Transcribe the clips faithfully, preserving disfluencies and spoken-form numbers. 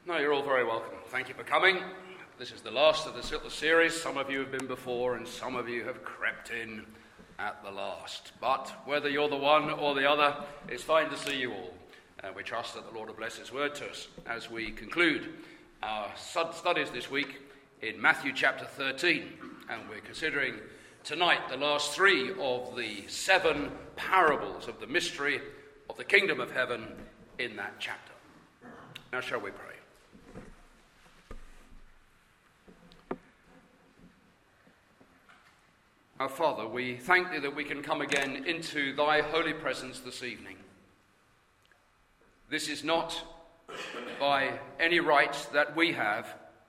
No, you're all very welcome. Thank you for coming. This is the last of the series. Some of you have been before and some of you have crept in at the last. But whether you're the one or the other, it's fine to see you all. Uh, we trust that the Lord will bless his word to us as we conclude our studies this week in Matthew chapter thirteen. And we're considering tonight the last three of the seven parables of the mystery of the kingdom of heaven in that chapter. Now shall we pray? Our Father, we thank thee that we can come again into thy holy presence this evening. This is not by any right that we have,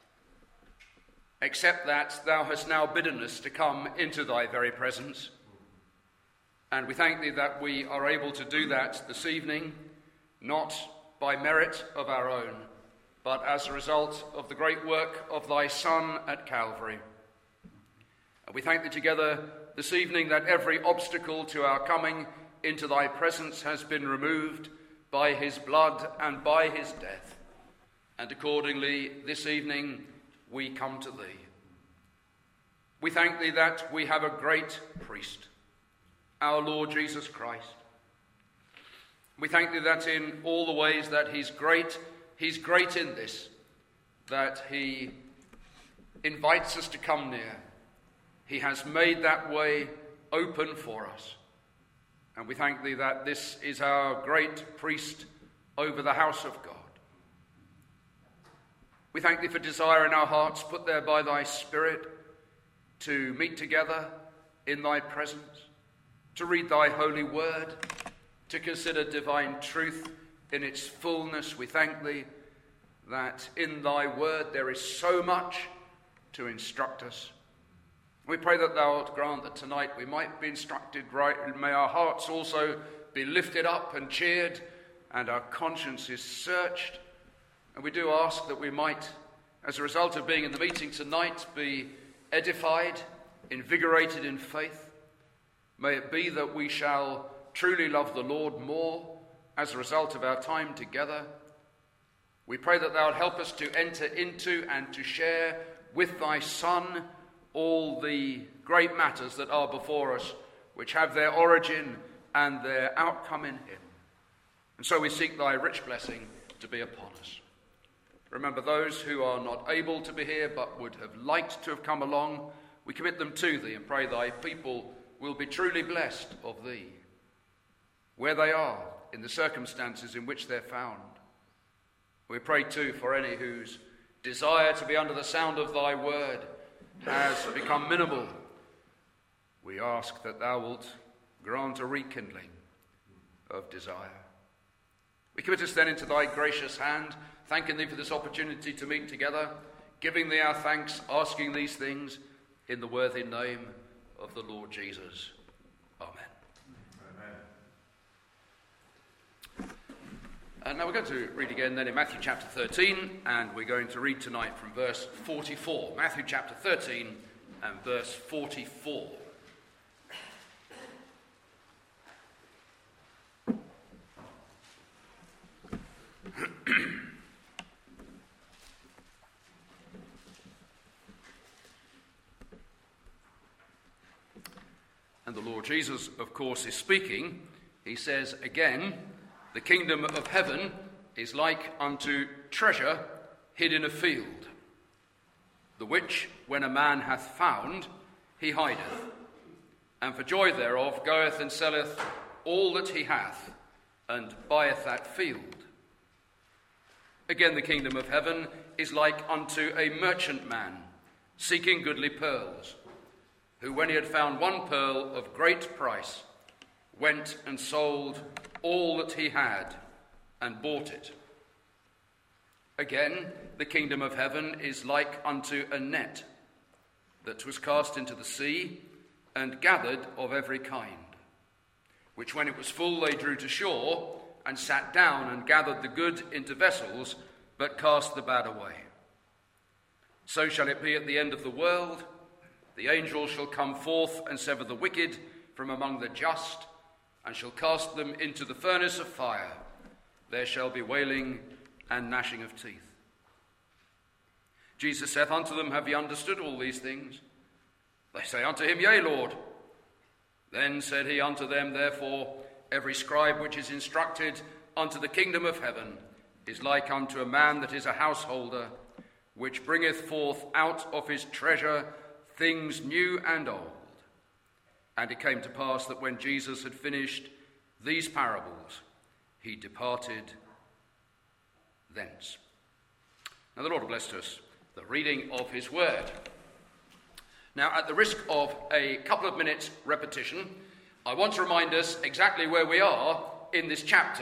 except that thou hast now bidden us to come into thy very presence. And we thank thee that we are able to do that this evening, not by merit of our own, but as a result of the great work of thy Son at Calvary. And we thank thee together this evening that every obstacle to our coming into thy presence has been removed by his blood and by his death. And accordingly, this evening we come to thee. We thank thee that we have a great priest, our Lord Jesus Christ. We thank thee that in all the ways that he's great, he's great in this, that he invites us to come near. He has made that way open for us. And we thank thee that this is our great priest over the house of God. We thank thee for desire in our hearts, put there by thy Spirit, to meet together in thy presence, to read thy holy word, to consider divine truth in its fullness. We thank thee that in thy word there is so much to instruct us. We pray that thou wilt grant that tonight we might be instructed right, and may our hearts also be lifted up and cheered, and our consciences searched. And we do ask that we might, as a result of being in the meeting tonight, be edified, invigorated in faith. May it be that we shall truly love the Lord more as a result of our time together. We pray that thou wilt help us to enter into and to share with thy Son all the great matters that are before us, which have their origin and their outcome in him. And so we seek thy rich blessing to be upon us. Remember those who are not able to be here but would have liked to have come along. We commit them to thee and pray thy people will be truly blessed of thee, where they are, in the circumstances in which they're found. We pray too for any whose desire to be under the sound of thy word has become minimal. We ask that thou wilt grant a rekindling of desire. We commit us then into thy gracious hand, thanking thee for this opportunity to meet together, giving thee our thanks, asking these things in the worthy name of the Lord Jesus. Amen. Amen. And now we're going to read again then in Matthew chapter thirteen, and we're going to read tonight from verse forty-four. Matthew chapter thirteen and verse forty-four. And the Lord Jesus, of course, is speaking. He says again, the kingdom of heaven is like unto treasure hid in a field, the which, when a man hath found, he hideth, and for joy thereof goeth and selleth all that he hath, and buyeth that field. Again, the kingdom of heaven is like unto a merchantman seeking goodly pearls, who, when he had found one pearl of great price, went and sold all that he had and bought it. Again, the kingdom of heaven is like unto a net that was cast into the sea and gathered of every kind, which when it was full they drew to shore and sat down and gathered the good into vessels, but cast the bad away. So shall it be at the end of the world. The angels shall come forth and sever the wicked from among the just, and shall cast them into the furnace of fire. There shall be wailing and gnashing of teeth. Jesus saith unto them, Have ye understood all these things? They say unto him, Yea, Lord. Then said he unto them, Therefore every scribe which is instructed unto the kingdom of heaven is like unto a man that is a householder, which bringeth forth out of his treasure things new and old. And it came to pass that when Jesus had finished these parables, he departed thence. Now the Lord bless to us the reading of his word. Now, at the risk of a couple of minutes repetition, I want to remind us exactly where we are in this chapter.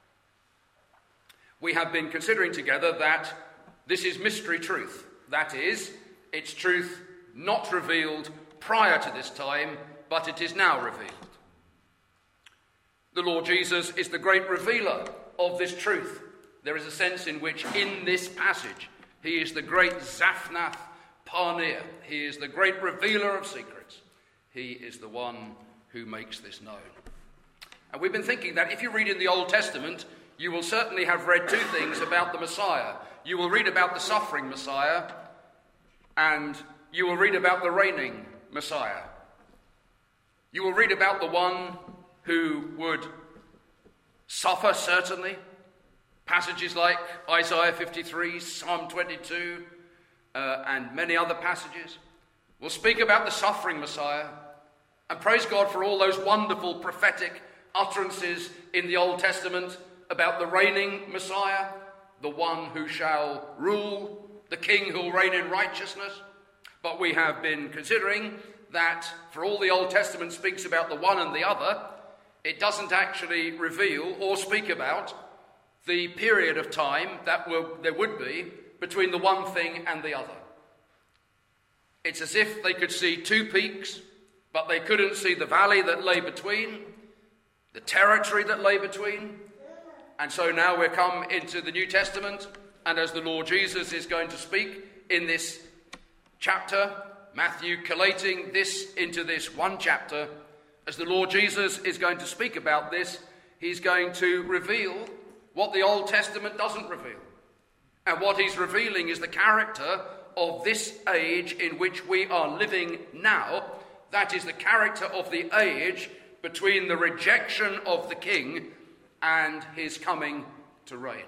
We have been considering together that this is mystery truth. That is, it's truth not revealed prior to this time, but it is now revealed. The Lord Jesus is the great revealer of this truth. There is a sense in which in this passage he is the great Zaphnath Paneah. He is the great revealer of secrets. He is the one who makes this known. And we've been thinking that if you read in the Old Testament, you will certainly have read two things about the Messiah. You will read about the suffering Messiah, and you will read about the reigning Messiah. You will read about the one who would suffer, certainly. Passages like Isaiah fifty-three, Psalm twenty-two, uh, and many other passages will speak about the suffering Messiah. And praise God for all those wonderful prophetic utterances in the Old Testament about the reigning Messiah, the one who shall rule, the king who will reign in righteousness. But we have been considering that for all the Old Testament speaks about the one and the other, it doesn't actually reveal or speak about the period of time that will, there would be between the one thing and the other. It's as if they could see two peaks, but they couldn't see the valley that lay between, the territory that lay between. And so now we're come into the New Testament, and as the Lord Jesus is going to speak in this chapter, Matthew collating this into this one chapter, as the Lord Jesus is going to speak about this, he's going to reveal what the Old Testament doesn't reveal. And what he's revealing is the character of this age in which we are living now. That is the character of the age between the rejection of the king and his coming to reign.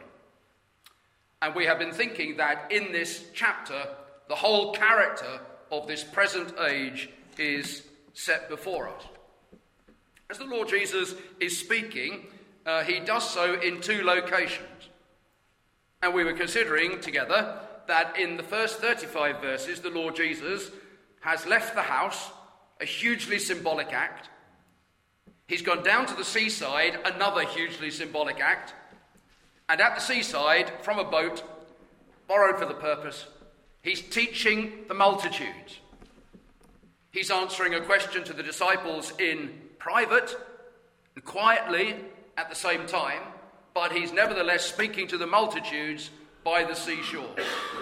And we have been thinking that in this chapter, the whole character of this present age is set before us. As the Lord Jesus is speaking, uh, he does so in two locations. And we were considering together that in the first thirty-five verses, the Lord Jesus has left the house, a hugely symbolic act. He's gone down to the seaside, another hugely symbolic act. And at the seaside, from a boat, borrowed for the purpose, he's teaching the multitudes. He's answering a question to the disciples in private and quietly at the same time, but he's nevertheless speaking to the multitudes by the seashore.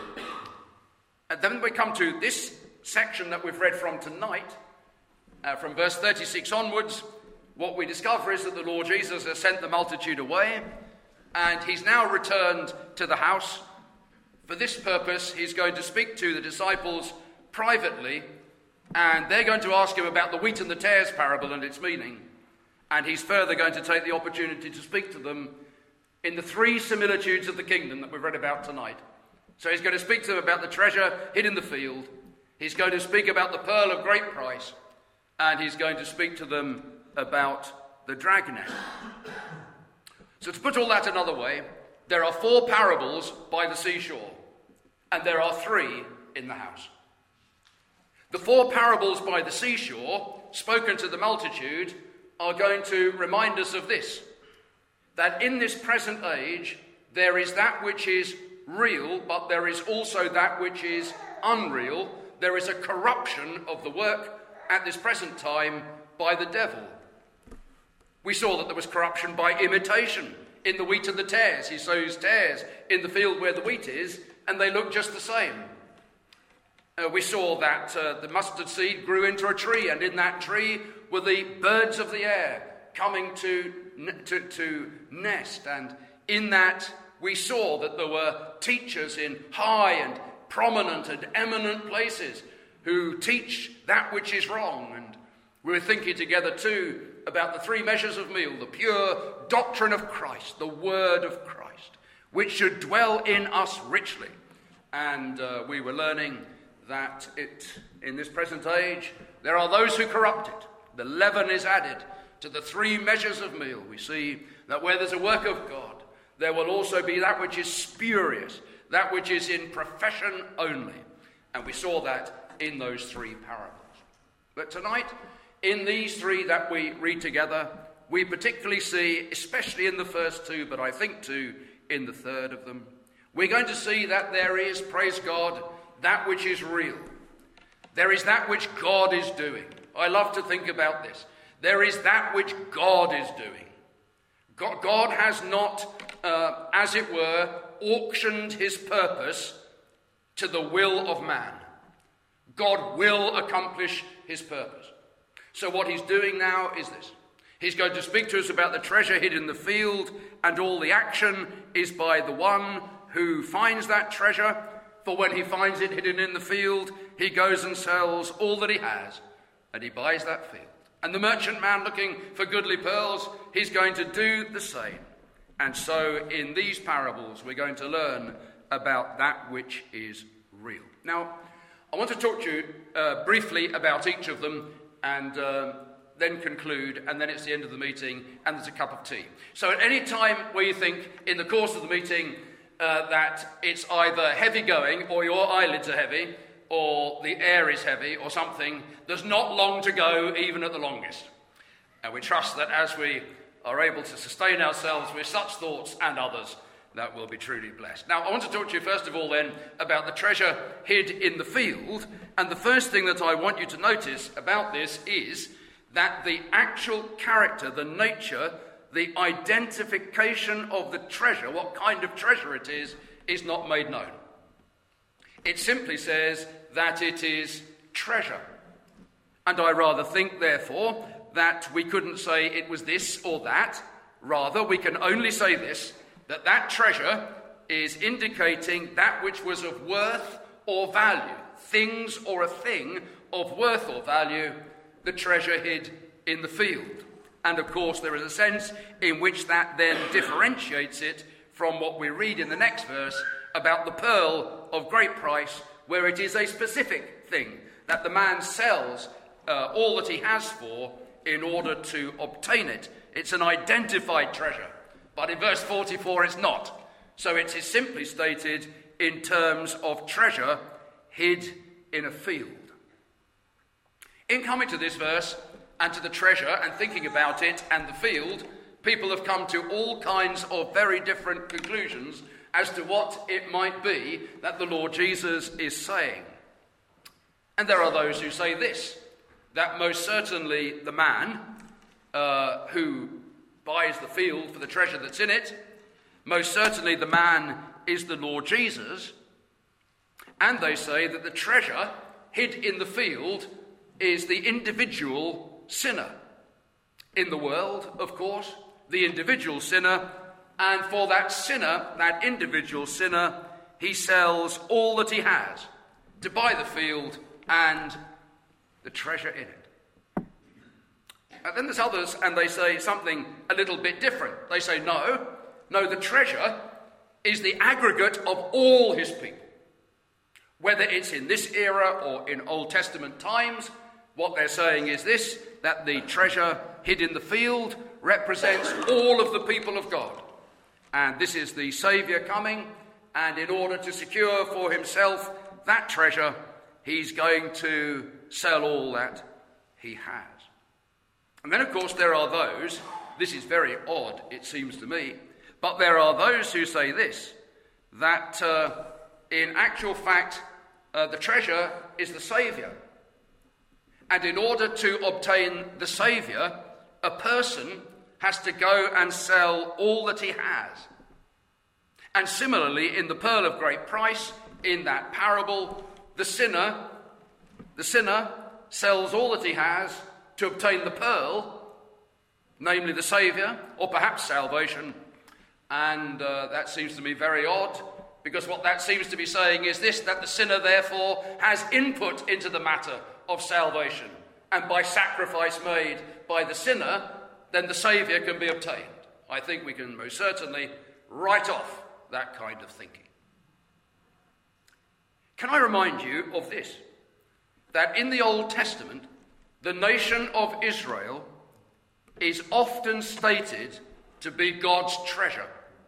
And then we come to this section that we've read from tonight, uh, from verse thirty-six onwards. What we discover is that the Lord Jesus has sent the multitude away, and he's now returned to the house. For this purpose, he's going to speak to the disciples privately, and they're going to ask him about the wheat and the tares parable and its meaning. And he's further going to take the opportunity to speak to them in the three similitudes of the kingdom that we've read about tonight. So he's going to speak to them about the treasure hid in the field. He's going to speak about the pearl of great price. And he's going to speak to them about the dragnet. So to put all that another way, there are four parables by the seashore, and there are three in the house. The four parables by the seashore, spoken to the multitude, are going to remind us of this, that in this present age, there is that which is real, but there is also that which is unreal. There is a corruption of the work at this present time by the devil. We saw that there was corruption by imitation in the wheat and the tares. He sows tares in the field where the wheat is, and they look just the same. Uh, we saw that uh, the mustard seed grew into a tree, and in that tree were the birds of the air coming to, to, to nest. And in that we saw that there were teachers in high and prominent and eminent places who teach that which is wrong. And we were thinking together too about the three measures of meal, the pure doctrine of Christ, the word of Christ, which should dwell in us richly. And uh, we were learning that it, in this present age, there are those who corrupt it. The leaven is added to the three measures of meal. We see that where there's a work of God, there will also be that which is spurious, that which is in profession only. And we saw that in those three parables. But tonight, in these three that we read together, we particularly see, especially in the first two, but I think too in the third of them, we're going to see that there is, praise God, that which is real. There is that which God is doing. I love to think about this. There is that which God is doing. God, God has not, uh, as it were, auctioned his purpose to the will of man. God will accomplish his purpose. So what he's doing now is this. He's going to speak to us about the treasure hid in the field, and all the action is by the one who finds that treasure. For when he finds it hidden in the field, he goes and sells all that he has, and he buys that field. And the merchant man looking for goodly pearls, he's going to do the same. And so in these parables, we're going to learn about that which is real. Now, I want to talk to you uh, briefly about each of them, and uh, then conclude, and then it's the end of the meeting, and there's a cup of tea. So at any time where you think in the course of the meeting uh, that it's either heavy going, or your eyelids are heavy, or the air is heavy, or something, there's not long to go, even at the longest. And we trust that as we are able to sustain ourselves with such thoughts and others, that we'll be truly blessed. Now, I want to talk to you first of all then about the treasure hid in the field. And the first thing that I want you to notice about this is that the actual character, the nature, the identification of the treasure, what kind of treasure it is, is not made known. It simply says that it is treasure. And I rather think, therefore, that we couldn't say it was this or that. Rather, we can only say this, that that treasure is indicating that which was of worth or value, things or a thing of worth or value, the treasure hid in the field. And of course, there is a sense in which that then differentiates it from what we read in the next verse about the pearl of great price, where it is a specific thing that the man sells uh, all that he has for in order to obtain it. It's an identified treasure. But in verse forty-four, it's not. So it is simply stated in terms of treasure hid in a field. In coming to this verse and to the treasure and thinking about it and the field, people have come to all kinds of very different conclusions as to what it might be that the Lord Jesus is saying. And there are those who say this, that most certainly the man uh, who buys the field for the treasure that's in it, most certainly the man is the Lord Jesus. And they say that the treasure hid in the field is the individual sinner. In the world, of course, the individual sinner, and for that sinner, that individual sinner, he sells all that he has to buy the field and the treasure in it. And then there's others, and they say something a little bit different. They say, no, no, the treasure is the aggregate of all his people. Whether it's in this era or in Old Testament times, what they're saying is this, that the treasure hid in the field represents all of the people of God. And this is the Saviour coming, and in order to secure for himself that treasure, he's going to sell all that he has. And then, of course, there are those, this is very odd, it seems to me, but there are those who say this, that uh, in actual fact, uh, the treasure is the Saviour. And in order to obtain the Saviour, a person has to go and sell all that he has. And similarly, in the pearl of great price, in that parable, the sinner, the sinner sells all that he has to obtain the pearl, namely the Saviour, or perhaps salvation. And uh, that seems to me very odd, Because what that seems to be saying is this, that the sinner therefore has input into the matter of salvation. And by sacrifice made by the sinner, then the Saviour can be obtained. I think we can most certainly write off that kind of thinking. Can I remind you of this, that in the Old Testament, the nation of Israel is often stated to be God's treasure.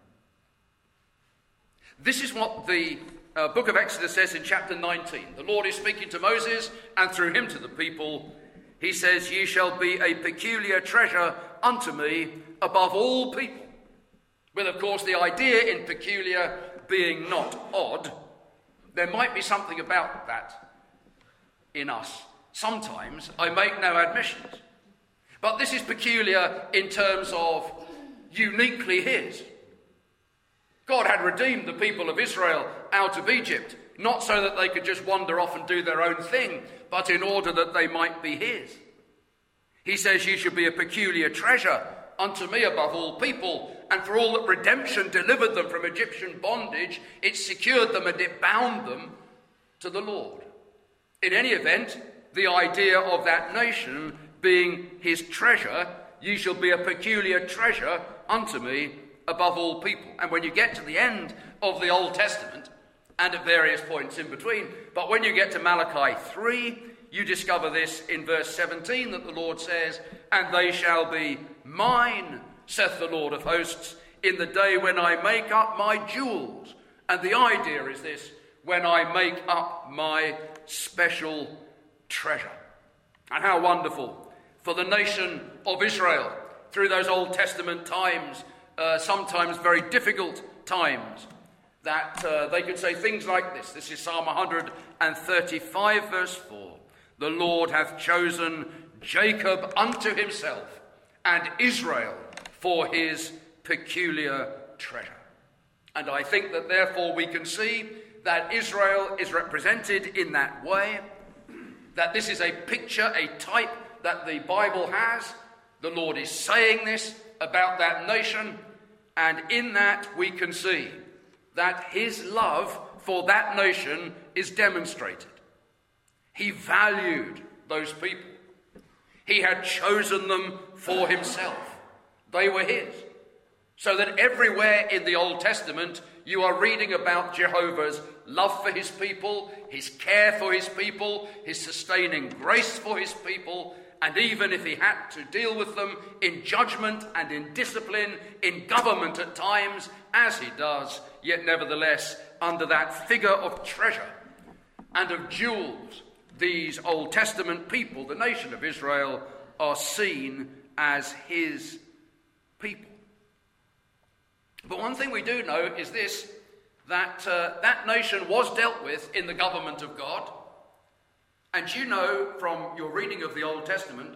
This is what the uh, book of Exodus says in chapter nineteen. The Lord is speaking to Moses, and through him to the people. He says, "Ye shall be a peculiar treasure unto me above all people." With, of course, the idea in peculiar being not odd. There might be something about that in us. Sometimes I make no admissions. But this is peculiar in terms of uniquely his. God had redeemed the people of Israel out of Egypt, not so that they could just wander off and do their own thing, but in order that they might be his. He says, "Ye shall be a peculiar treasure unto me above all people." And for all that redemption delivered them from Egyptian bondage, it secured them and it bound them to the Lord. In any event, the idea of that nation being his treasure, "Ye shall be a peculiar treasure unto me above all people." And when you get to the end of the Old Testament, and at various points in between, but when you get to Malachi three, you discover this in verse seventeen, that the Lord says, "And they shall be mine, saith the Lord of hosts, in the day when I make up my jewels." And the idea is this, when I make up my special treasure. And how wonderful for the nation of Israel through those Old Testament times, uh, sometimes very difficult times, that uh, they could say things like this. This is Psalm one thirty-five, verse four. "The Lord hath chosen Jacob unto himself, and Israel for his peculiar treasure." And I think that therefore we can see that Israel is represented in that way, that this is a picture, a type that the Bible has. The Lord is saying this about that nation, and in that we can see that his love for that nation is demonstrated. He valued those people. He had chosen them for himself. They were his. So that everywhere in the Old Testament you are reading about Jehovah's love for his people, his care for his people, his sustaining grace for his people, and even if he had to deal with them in judgment and in discipline, in government at times, as he does, yet nevertheless under that figure of treasure and of jewels, these Old Testament people, the nation of Israel, are seen as his people. But one thing we do know is this, that uh, that nation was dealt with in the government of God. And you know from your reading of the Old Testament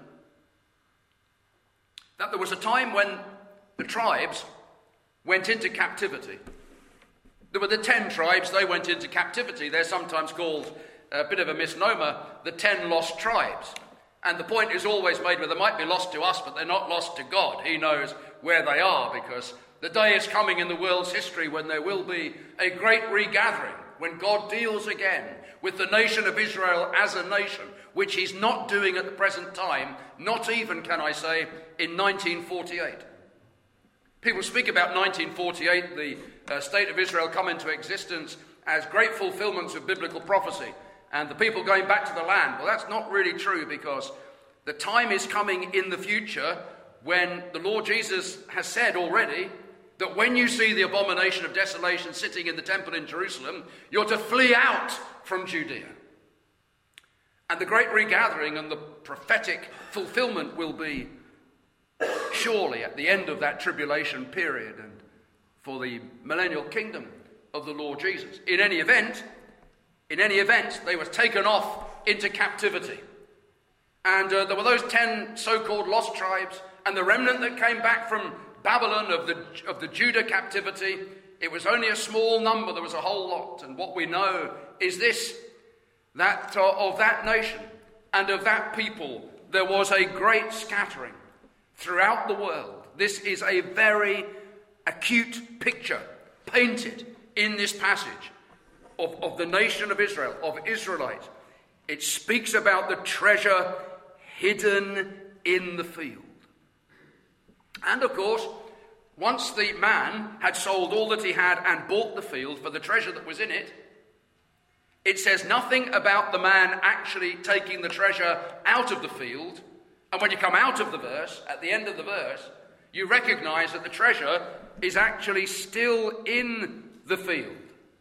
that there was a time when the tribes went into captivity. There were the ten tribes, they went into captivity. They're sometimes called, a bit of a misnomer, the ten lost tribes. And the point is always made where they might be lost to us, but they're not lost to God. He knows where they are, because the day is coming in the world's history when there will be a great regathering, when God deals again with the nation of Israel as a nation, which he's not doing at the present time, not even, can I say, in nineteen forty-eight. People speak about nineteen forty-eight, the uh, state of Israel come into existence as great fulfillments of biblical prophecy, and the people going back to the land. Well, that's not really true, because the time is coming in the future when the Lord Jesus has said already that when you see the abomination of desolation sitting in the temple in Jerusalem, you're to flee out from Judea. And the great regathering and the prophetic fulfillment will be surely at the end of that tribulation period and for the millennial kingdom of the Lord Jesus. In any event, in any event, they were taken off into captivity. And uh, there were those ten so-called lost tribes, and the remnant that came back from Babylon of the of the Judah captivity. It was only a small number. There was a whole lot. And what we know is this, that uh, of that nation and of that people, there was a great scattering throughout the world. This is a very acute picture painted in this passage of, of the nation of Israel, of Israelites. It speaks about the treasure hidden in the field. And of course, once the man had sold all that he had and bought the field for the treasure that was in it, it says nothing about the man actually taking the treasure out of the field. And when you come out of the verse, at the end of the verse, you recognize that the treasure is actually still in the field.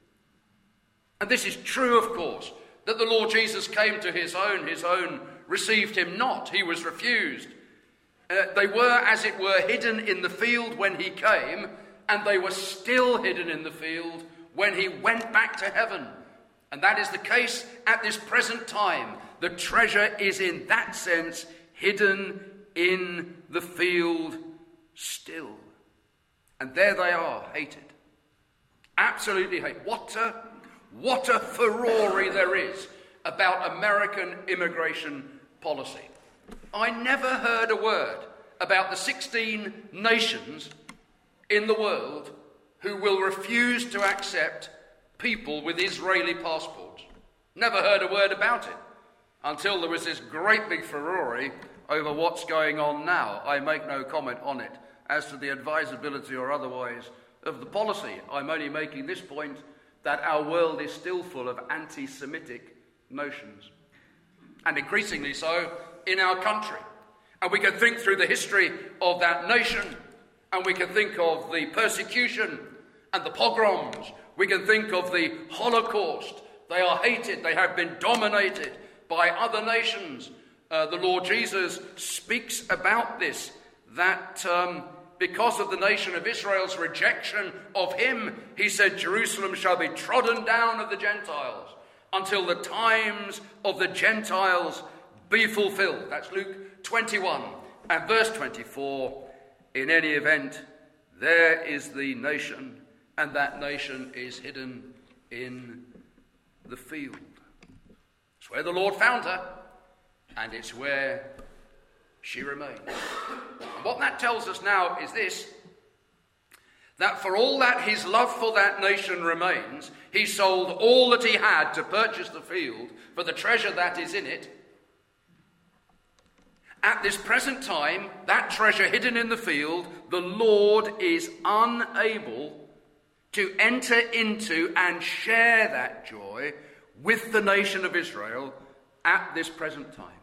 And this is true, of course, that the Lord Jesus came to his own, his own received him not. He was refused. Uh, they were, as it were, hidden in the field when he came, and they were still hidden in the field when he went back to heaven. And that is the case at this present time. The treasure is in that sense hidden in the field still. And there they are, hated. Absolutely hated. What a, what a furore there is about American immigration policy. I never heard a word about the sixteen nations in the world who will refuse to accept people with Israeli passports. Never heard a word about it until there was this great big furore over what's going on now. I make no comment on it as to the advisability or otherwise of the policy. I'm only making this point that our world is still full of anti-Semitic notions, and increasingly so in our country. And we can think through the history of that nation, and we can think of the persecution and the pogroms. We can think of the Holocaust. They are hated. They have been dominated by other nations. Uh, the Lord Jesus speaks about this, that um, because of the nation of Israel's rejection of him, he said, Jerusalem shall be trodden down of the Gentiles until the times of the Gentiles be fulfilled. That's Luke twenty-one and verse twenty-four. In any event, there is the nation, and that nation is hidden in the field. It's where the Lord found her, and it's where she remains. And what that tells us now is this, that for all that his love for that nation remains, he sold all that he had to purchase the field for the treasure that is in it. At this present time, that treasure hidden in the field, the Lord is unable to enter into and share that joy with the nation of Israel at this present time.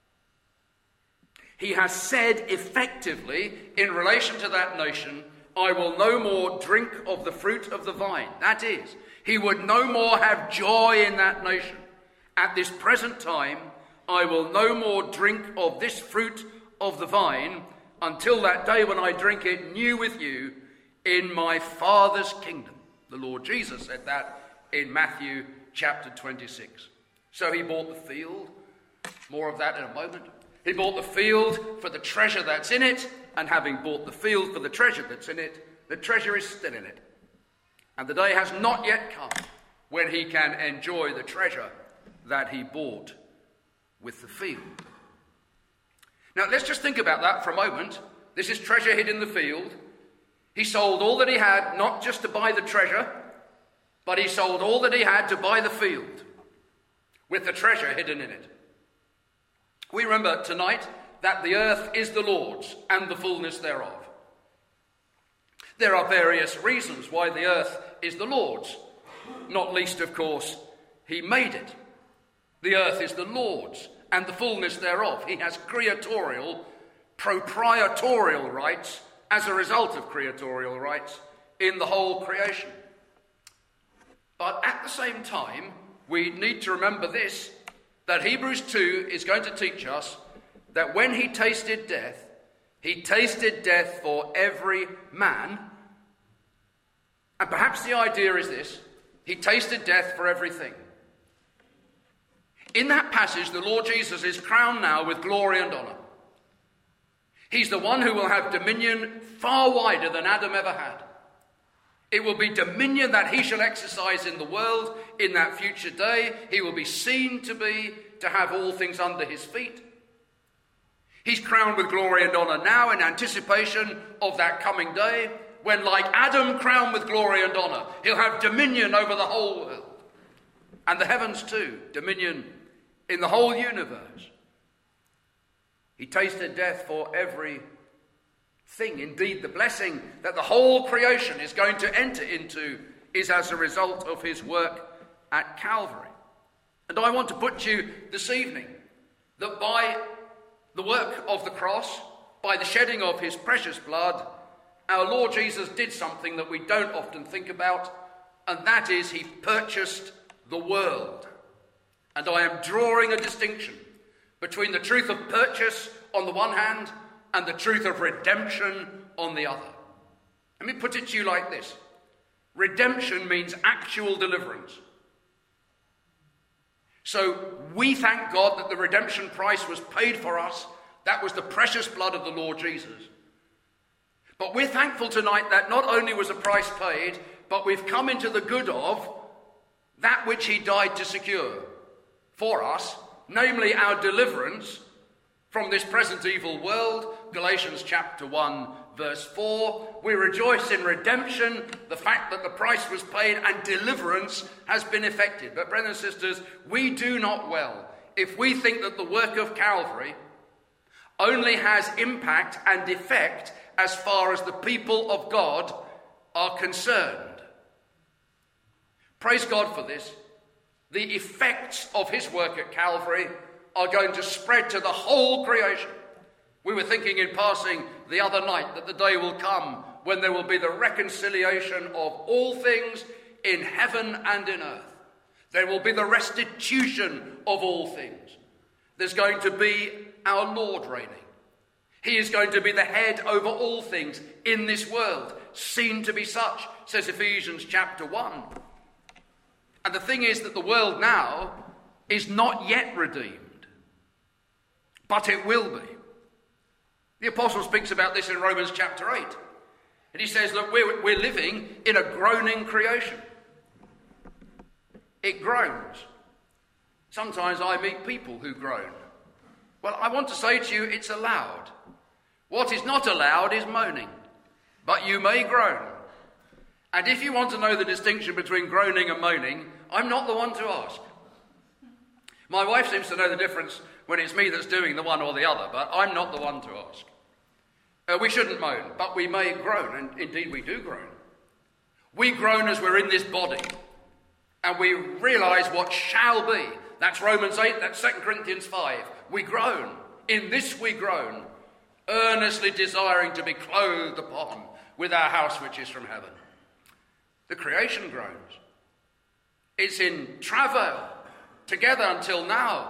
He has said effectively in relation to that nation, I will no more drink of the fruit of the vine. That is, he would no more have joy in that nation. At this present time, I will no more drink of this fruit of the vine until that day when I drink it new with you in my Father's kingdom. The Lord Jesus said that in Matthew chapter twenty-six. So he bought the field. More of that in a moment. He bought the field for the treasure that's in it, and having bought the field for the treasure that's in it, the treasure is still in it. And the day has not yet come when he can enjoy the treasure that he bought with the field. Now let's just think about that for a moment. This is treasure hid in the field. He sold all that he had, not just to buy the treasure, but he sold all that he had to buy the field with the treasure hidden in it. We remember tonight that the earth is the Lord's and the fullness thereof. There are various reasons why the earth is the Lord's. Not least, of course, he made it. The earth is the Lord's and the fullness thereof. He has creatorial, proprietorial rights as a result of creatorial rights in the whole creation. But at the same time, we need to remember this, that Hebrews two is going to teach us that when he tasted death, he tasted death for every man. And perhaps the idea is this, he tasted death for everything. In that passage, the Lord Jesus is crowned now with glory and honour. He's the one who will have dominion far wider than Adam ever had. It will be dominion that he shall exercise in the world in that future day. He will be seen to be, to have all things under his feet. He's crowned with glory and honour now in anticipation of that coming day when, like Adam crowned with glory and honour, he'll have dominion over the whole world. And the heavens too, dominion in the whole universe. He tasted death for every thing. Indeed, the blessing that the whole creation is going to enter into is as a result of his work at Calvary. And I want to put to you this evening that by the work of the cross, by the shedding of his precious blood, our Lord Jesus did something that we don't often think about, and that is he purchased the world. And I am drawing a distinction between the truth of purchase on the one hand and the truth of redemption on the other. Let me put it to you like this. Redemption means actual deliverance. So we thank God that the redemption price was paid for us. That was the precious blood of the Lord Jesus. But we're thankful tonight that not only was a price paid, but we've come into the good of that which he died to secure for us, namely our deliverance from this present evil world. Galatians chapter one, verse four. We rejoice in redemption, the fact that the price was paid and deliverance has been effected. But brothers and sisters, we do not well if we think that the work of Calvary only has impact and effect as far as the people of God are concerned. Praise God for this. The effects of his work at Calvary are going to spread to the whole creation. We were thinking in passing the other night that the day will come when there will be the reconciliation of all things in heaven and in earth. There will be the restitution of all things. There's going to be our Lord reigning. He is going to be the head over all things in this world, seen to be such, says Ephesians chapter one. And the thing is that the world now is not yet redeemed, but it will be. The apostle speaks about this in Romans chapter eight. And he says, look, we're, we're living in a groaning creation. It groans. Sometimes I meet people who groan. Well, I want to say to you, it's allowed. What is not allowed is moaning. But you may groan. And if you want to know the distinction between groaning and moaning, I'm not the one to ask. My wife seems to know the difference when it's me that's doing the one or the other, but I'm not the one to ask. Uh, we shouldn't moan, but we may groan, and indeed we do groan. We groan as we're in this body, and we realise what shall be. That's Romans eight, that's Second Corinthians five. We groan. In this we groan, earnestly desiring to be clothed upon with our house which is from heaven. The creation groans. It's in travail together until now.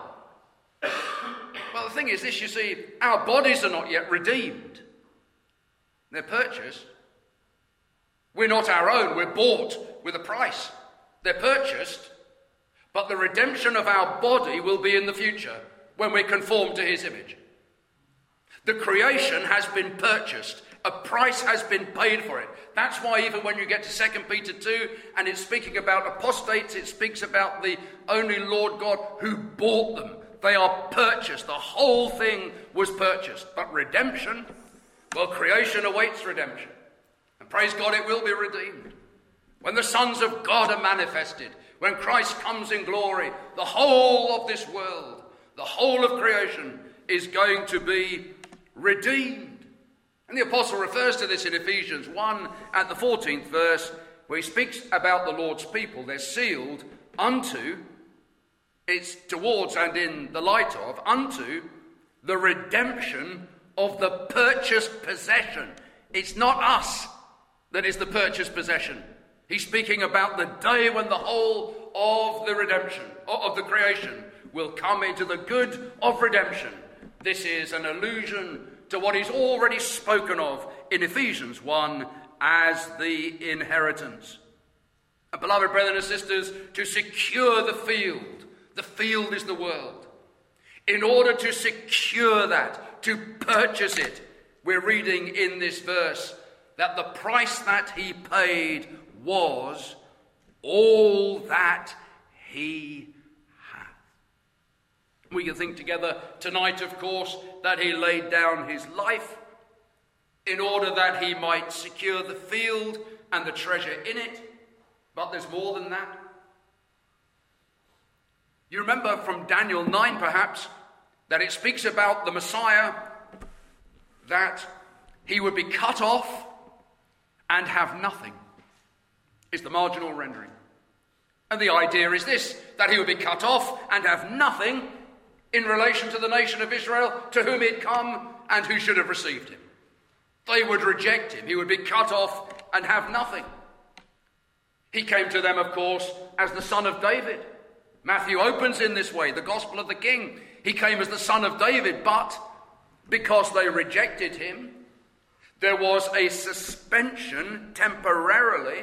Well, the thing is this, you see, our bodies are not yet redeemed. They're purchased. We're not our own. We're bought with a price. They're purchased, but the redemption of our body will be in the future when we're conformed to his image. The creation has been purchased. A price has been paid for it. That's why even when you get to Second Peter two and it's speaking about apostates, it speaks about the only Lord God who bought them. They are purchased. The whole thing was purchased. But redemption, well, creation awaits redemption. And praise God, it will be redeemed. When the sons of God are manifested, when Christ comes in glory, the whole of this world, the whole of creation is going to be redeemed. And the apostle refers to this in Ephesians one at the fourteenth verse, where he speaks about the Lord's people. They're sealed unto, it's towards and in the light of, unto the redemption of the purchased possession. It's not us that is the purchased possession. He's speaking about the day when the whole of the redemption, of the creation, will come into the good of redemption. This is an allusion to what is already spoken of in Ephesians one as the inheritance. And beloved brethren and sisters, to secure the field, the field is the world. In order to secure that, to purchase it, we're reading in this verse that the price that he paid was all that he had. We can think together tonight, of course, that he laid down his life. in order that he might secure the field and the treasure in it. But there's more than that. You remember from Daniel nine, perhaps, that it speaks about the Messiah, that he would be cut off and have nothing, is the marginal rendering. And the idea is this, that he would be cut off and have nothing in relation to the nation of Israel, to whom he'd come and who should have received him. They would reject him. He would be cut off and have nothing. He came to them, of course, as the son of David. Matthew opens in this way, the gospel of the King. He came as the son of David, but because they rejected him, there was a suspension temporarily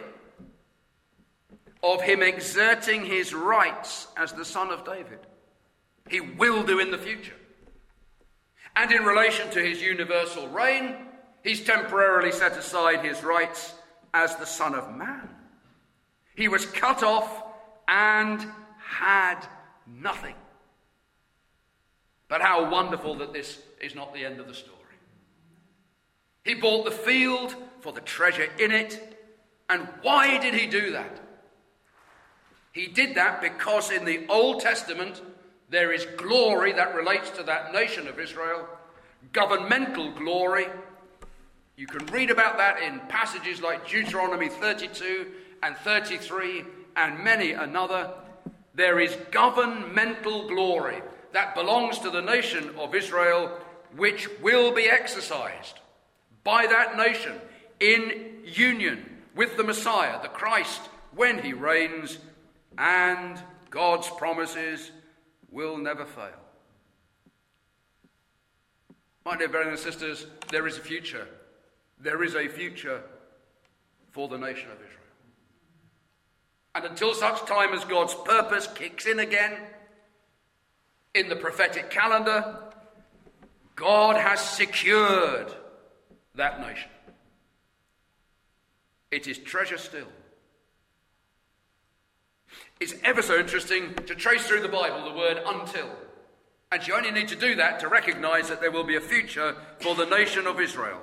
of him exerting his rights as the son of David. He will do in the future. And in relation to his universal reign, he's temporarily set aside his rights as the Son of Man. He was cut off and had nothing. But how wonderful that this is not the end of the story. He bought the field for the treasure in it. And why did he do that? He did that because in the Old Testament there is glory that relates to that nation of Israel, governmental glory. You can read about that in passages like Deuteronomy thirty-two and thirty-three and many another. There is governmental glory that belongs to the nation of Israel, which will be exercised by that nation in union with the Messiah, the Christ, when he reigns, and God's promises will never fail. My dear brothers and sisters, there is a future. There is a future for the nation of Israel. And until such time as God's purpose kicks in again, in the prophetic calendar, God has secured that nation. It is treasure still. It's ever so interesting to trace through the Bible the word until. And you only need to do that to recognize that there will be a future for the nation of Israel.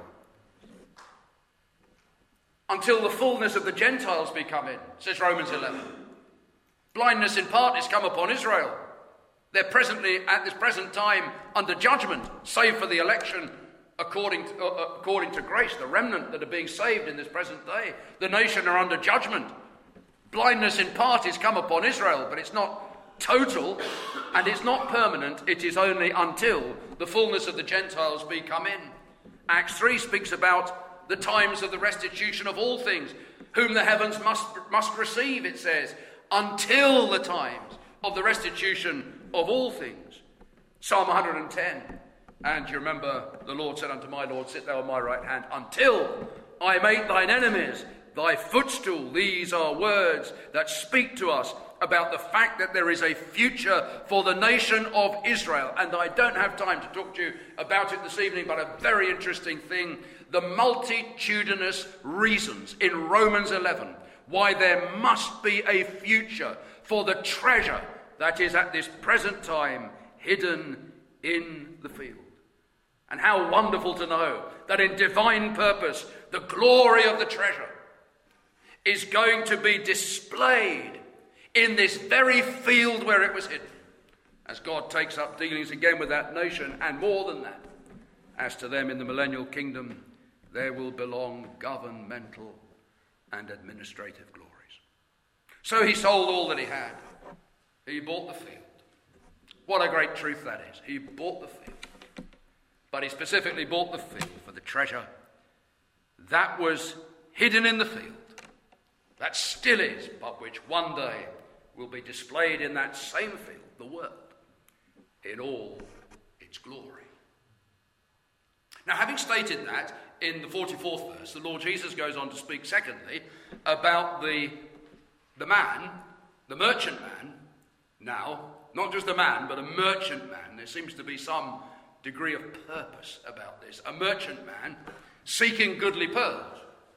Until the fullness of the Gentiles be come in, says Romans eleven. Blindness in part is come upon Israel. They're presently, at this present time, under judgment, save for the election according to, uh, according to grace, the remnant that are being saved in this present day. The nation are under judgment. Blindness in part is come upon Israel, but it's not total and it's not permanent. It is only until the fullness of the Gentiles be come in. Acts three speaks about the times of the restitution of all things, whom the heavens must, must receive, it says, until the times of the restitution of all things. Psalm one hundred ten. And you remember the Lord said unto my Lord, sit thou on my right hand, until I make thine enemies thy footstool. These are words that speak to us about the fact that there is a future for the nation of Israel. And I don't have time to talk to you about it this evening, but a very interesting thing, the multitudinous reasons in Romans eleven why there must be a future for the treasure that is at this present time hidden in the field. And how wonderful to know that in divine purpose, the glory of the treasure is going to be displayed in this very field where it was hidden, as God takes up dealings again with that nation. And more than that, as to them in the millennial kingdom, there will belong governmental and administrative glories. So he sold all that he had. He bought the field. What a great truth that is. He bought the field. But he specifically bought the field for the treasure that was hidden in the field, that still is, but which one day will be displayed in that same field, the world, in all its glory. Now, having stated that, in the forty-fourth verse, the Lord Jesus goes on to speak, secondly, about the, the man, the merchant man, now, not just a man, but a merchant man. There seems to be some degree of purpose about this. A merchant man seeking goodly pearls.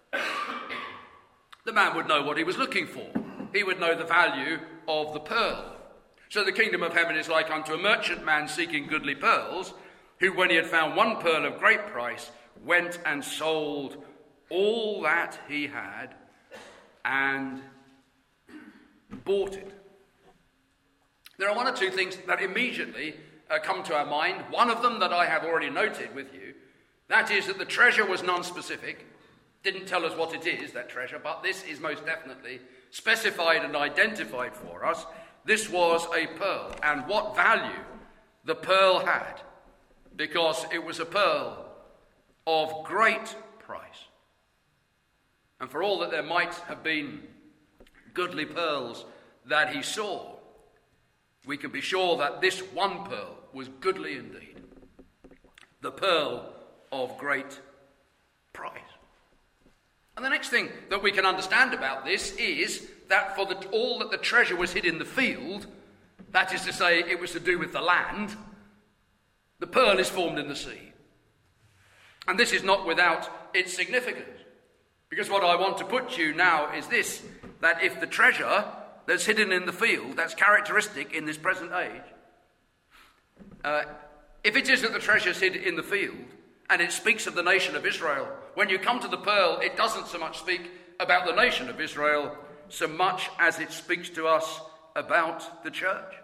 The man would know what he was looking for. He would know the value of the pearl. So the kingdom of heaven is like unto a merchant man seeking goodly pearls, who, when he had found one pearl of great price, went and sold all that he had and bought it. There are one or two things that immediately uh, come to our mind. One of them that I have already noted with you, that is that the treasure was non-specific. Didn't tell us what it is, that treasure, but this is most definitely specified and identified for us. This was a pearl, and what value the pearl had, because it was a pearl of great price. And for all that there might have been goodly pearls that he saw, we can be sure that this one pearl was goodly indeed, the pearl of great price. And the next thing that we can understand about this is that for the, all that the treasure was hid in the field, that is to say, it was to do with the land, the pearl is formed in the sea. And this is not without its significance. Because what I want to put to you now is this, that if the treasure that's hidden in the field, that's characteristic in this present age, uh, if it is that the treasure is hid in the field, and it speaks of the nation of Israel, when you come to the pearl, it doesn't so much speak about the nation of Israel, so much as it speaks to us about the church.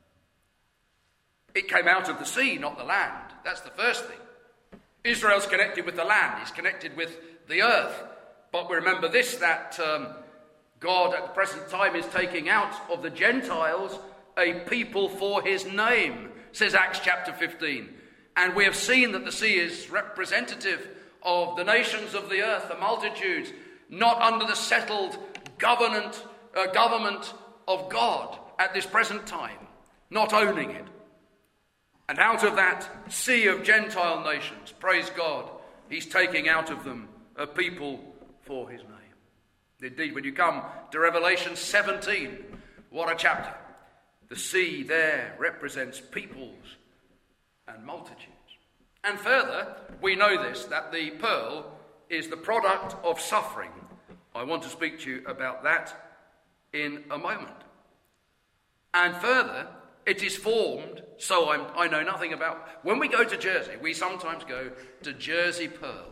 It came out of the sea, not the land. That's the first thing. Israel's connected with the land. He's connected with the earth. But we remember this, that um, God at the present time is taking out of the Gentiles a people for his name, says Acts chapter fifteen. And we have seen that the sea is representative of the nations of the earth, the multitudes, not under the settled government, uh, government of God at this present time, not owning it. And out of that sea of Gentile nations, praise God, he's taking out of them a people for his name. Indeed, when you come to Revelation seventeen, what a chapter. The sea there represents peoples and multitudes. And further, we know this, that the pearl is the product of suffering. I want to speak to you about that in a moment. And further, it is formed, so I'm, I know nothing about... When we go to Jersey, we sometimes go to Jersey Pearl.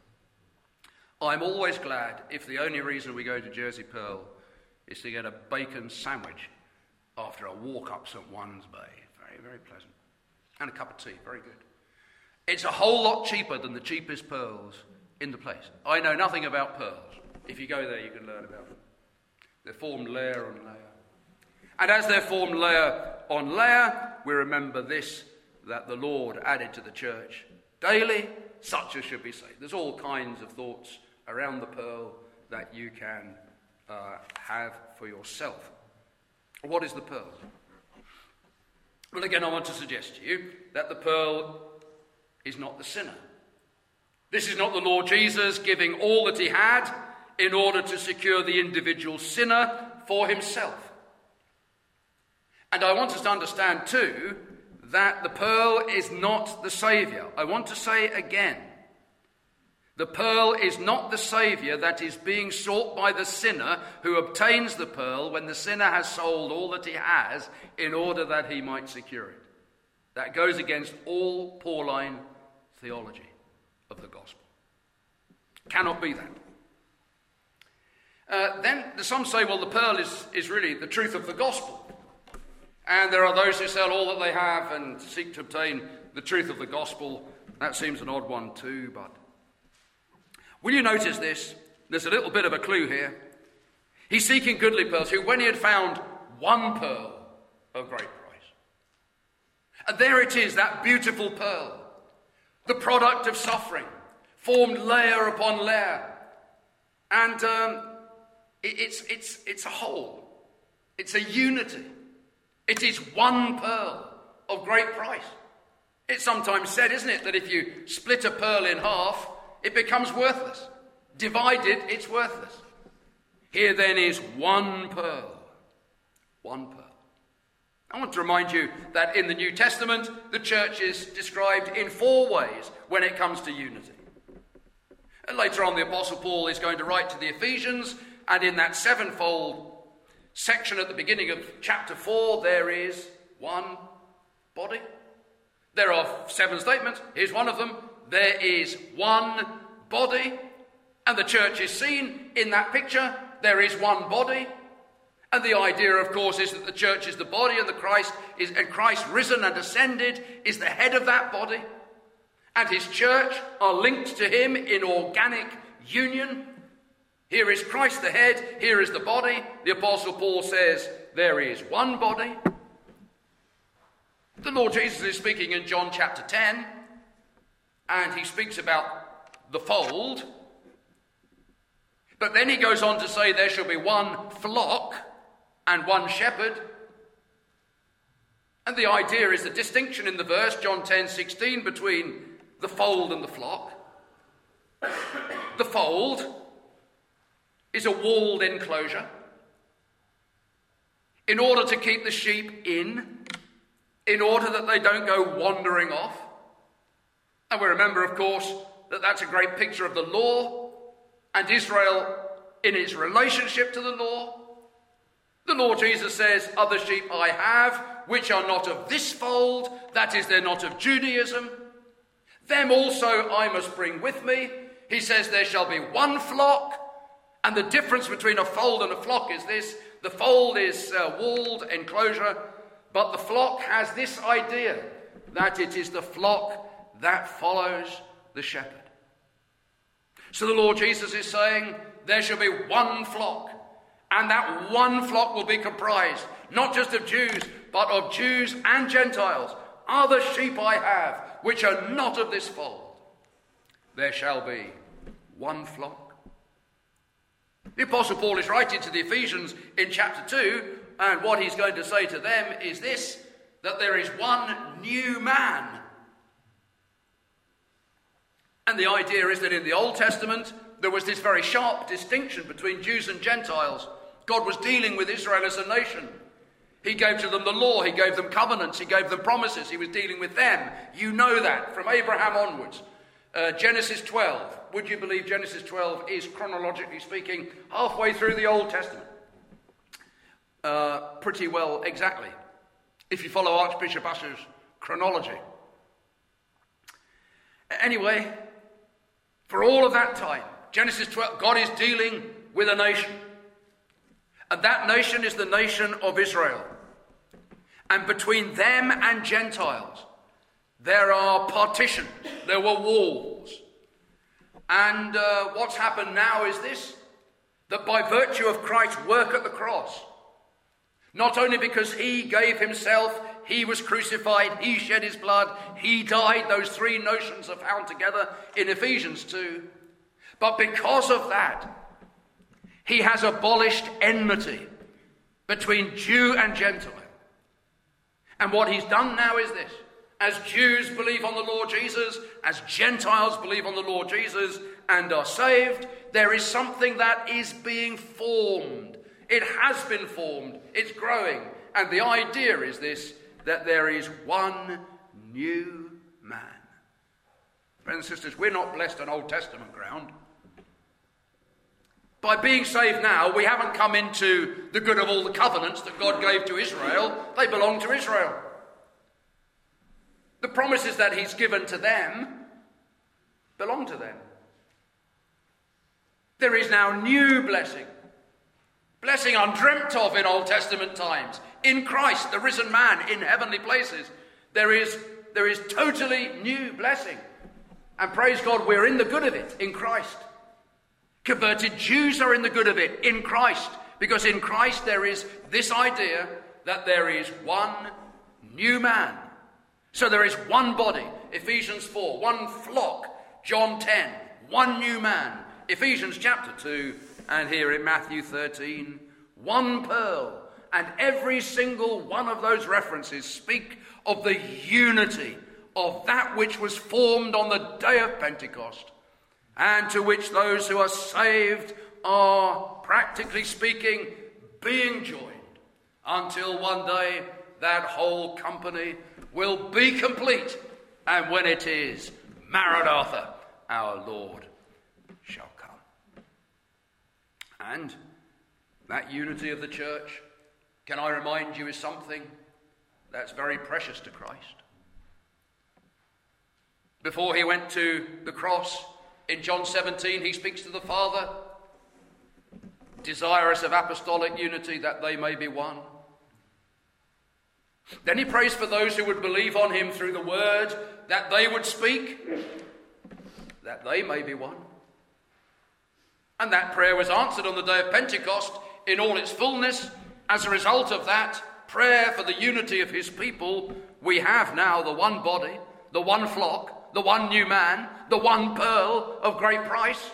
I'm always glad if the only reason we go to Jersey Pearl is to get a bacon sandwich after a walk up St One's Bay. Very, very pleasant. And a cup of tea, very good. It's a whole lot cheaper than the cheapest pearls in the place. I know nothing about pearls. If you go there, you can learn about them. They're formed layer on layer. And as they're formed layer on layer, we remember this, that the Lord added to the church daily such as should be saved. There's all kinds of thoughts around the pearl that you can uh, have for yourself. What is the pearl? Well, again, I want to suggest to you that the pearl is not the sinner. This is not the Lord Jesus giving all that he had in order to secure the individual sinner for himself. And I want us to understand too that the pearl is not the Saviour. I want to say again, the pearl is not the Saviour that is being sought by the sinner who obtains the pearl when the sinner has sold all that he has in order that he might secure it. That goes against all Pauline theology of the gospel. Cannot be that. Uh, then some say, well, the pearl is, is really the truth of the gospel. And there are those who sell all that they have and seek to obtain the truth of the gospel. That seems an odd one too, but... Will you notice this? There's a little bit of a clue here. He's seeking goodly pearls, who when he had found one pearl of great price. And there it is, that beautiful pearl, the product of suffering, formed layer upon layer. And um, it, it's, it's, it's a whole. It's a unity. It is one pearl of great price. It's sometimes said, isn't it, that if you split a pearl in half, it becomes worthless. Divided, it's worthless. Here then is one pearl. One pearl. I want to remind you that in the New Testament, the church is described in four ways when it comes to unity. And later on, the Apostle Paul is going to write to the Ephesians, and in that sevenfold section at the beginning of chapter four, there is one body. There are seven statements. Here's one of them. there is one body, and the church is seen in that picture. There is one body, and the idea, of course, is that the church is the body, and the Christ is, and Christ risen and ascended is the head of that body, and his church are linked to him in organic union. Here is Christ the head, here is the body. The Apostle Paul says there is one body. The Lord Jesus is speaking in John chapter ten, and he speaks about the fold. But then he goes on to say there shall be one flock and one shepherd. And the idea is the distinction in the verse, John ten sixteen, between the fold and the flock. The fold is a walled enclosure in order to keep the sheep in, in order that they don't go wandering off. And we remember, of course, that that's a great picture of the law and Israel in its relationship to the law. The Lord Jesus says, other sheep I have, which are not of this fold, that is, they're not of Judaism. Them also I must bring with me. He says there shall be one flock, and the difference between a fold and a flock is this. The fold is a walled enclosure, but the flock has this idea, that it is the flock that follows the shepherd. So the Lord Jesus is saying there shall be one flock, and that one flock will be comprised not just of Jews, but of Jews and Gentiles. Other sheep I have, which are not of this fold. There shall be one flock. The Apostle Paul is writing to the Ephesians in chapter two, and what he's going to say to them is this, that there is one new man. And the idea is that in the Old Testament, there was this very sharp distinction between Jews and Gentiles. God was dealing with Israel as a nation. He gave to them the law, he gave them covenants, he gave them promises, he was dealing with them. You know that from Abraham onwards. Uh, Genesis twelve, would you believe Genesis twelve is, chronologically speaking, halfway through the Old Testament? Uh, pretty well, exactly, if you follow Archbishop Usher's chronology. Anyway, for all of that time, Genesis twelve, God is dealing with a nation. And that nation is the nation of Israel. And between them and Gentiles, there are partitions, there were walls. And uh, what's happened now is this, that by virtue of Christ's work at the cross, not only because he gave himself, he was crucified, he shed his blood, he died, those three notions are found together in Ephesians two, but because of that, he has abolished enmity between Jew and Gentile. And what he's done now is this. As Jews believe on the Lord Jesus, as Gentiles believe on the Lord Jesus and are saved, there is something that is being formed. It has been formed. It's growing. And the idea is this, that there is one new man. Brothers and sisters, we're not blessed on Old Testament ground. By being saved now, we haven't come into the good of all the covenants that God gave to Israel. They belong to Israel. The promises that he's given to them belong to them. There is now new blessing. Blessing undreamt of in Old Testament times. In Christ, the risen man, in heavenly places. There is, there is totally new blessing. And praise God, we're in the good of it in Christ. Converted Jews are in the good of it in Christ, because in Christ there is this idea that there is one new man. So there is one body, Ephesians four, one flock, John ten, one new man, Ephesians chapter two, and here in Matthew thirteen, one pearl. And every single one of those references speak of the unity of that which was formed on the day of Pentecost, and to which those who are saved are, practically speaking, being joined, until one day that whole company will be complete, and when it is, Maranatha, our Lord shall come. And that unity of the church, can I remind you, is something that's very precious to Christ. Before he went to the cross, in John seventeen, he speaks to the Father, desirous of apostolic unity, that they may be one. Then he prays for those who would believe on him through the word that they would speak, that they may be one. And that prayer was answered on the day of Pentecost in all its fullness. As a result of that prayer for the unity of his people, we have now the one body, the one flock, the one new man, the one pearl of great price.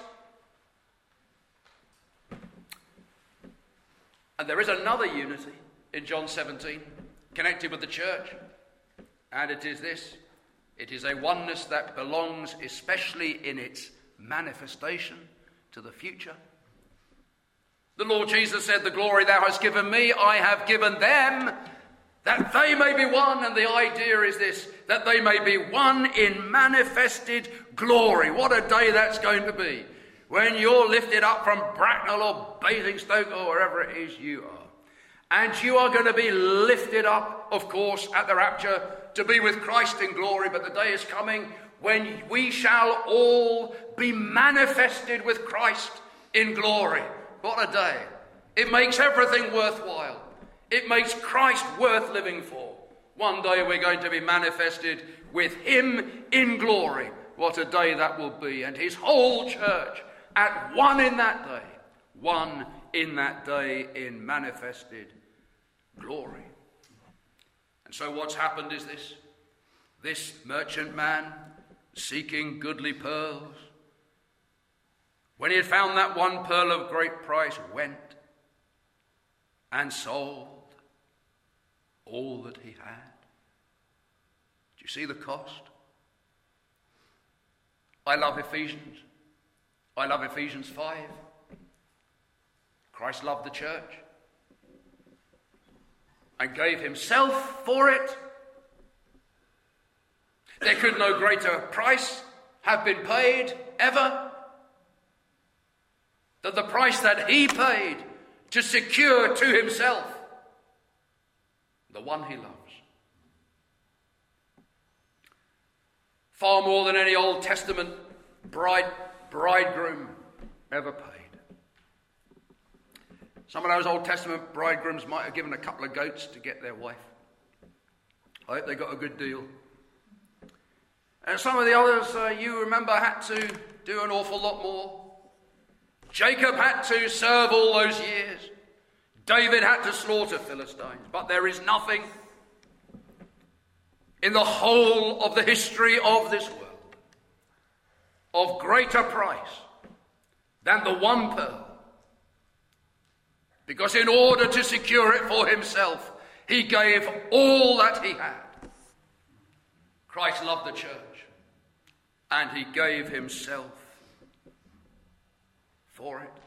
And there is another unity in John seventeen, connected with the church, and it is this. It is a oneness that belongs especially in its manifestation to the future. The Lord Jesus said, "The glory thou hast given me, I have given them, that they may be one." And the idea is this, that they may be one in manifested glory. What a day that's going to be, when you're lifted up from Bracknell or Basingstoke or wherever it is you are. And you are going to be lifted up, of course, at the rapture to be with Christ in glory. But the day is coming when we shall all be manifested with Christ in glory. What a day. It makes everything worthwhile. It makes Christ worth living for. One day we're going to be manifested with him in glory. What a day that will be. And his whole church at one in that day. One in that day in manifested glory. And so what's happened is this. This merchant man seeking goodly pearls, when he had found that one pearl of great price, went and sold all that he had. Do you see the cost? I love Ephesians. I love Ephesians five. Christ loved the church and gave himself for it. There could no greater price have been paid ever than the price that he paid to secure to himself the one he loves. Far more than any Old Testament bride, bridegroom ever paid. Some of those Old Testament bridegrooms might have given a couple of goats to get their wife. I hope they got a good deal. And some of the others, uh, you remember, had to do an awful lot more. Jacob had to serve all those years. David had to slaughter Philistines. But there is nothing in the whole of the history of this world of greater price than the one pearl. Because in order to secure it for himself, he gave all that he had. Christ loved the church, and he gave himself for it.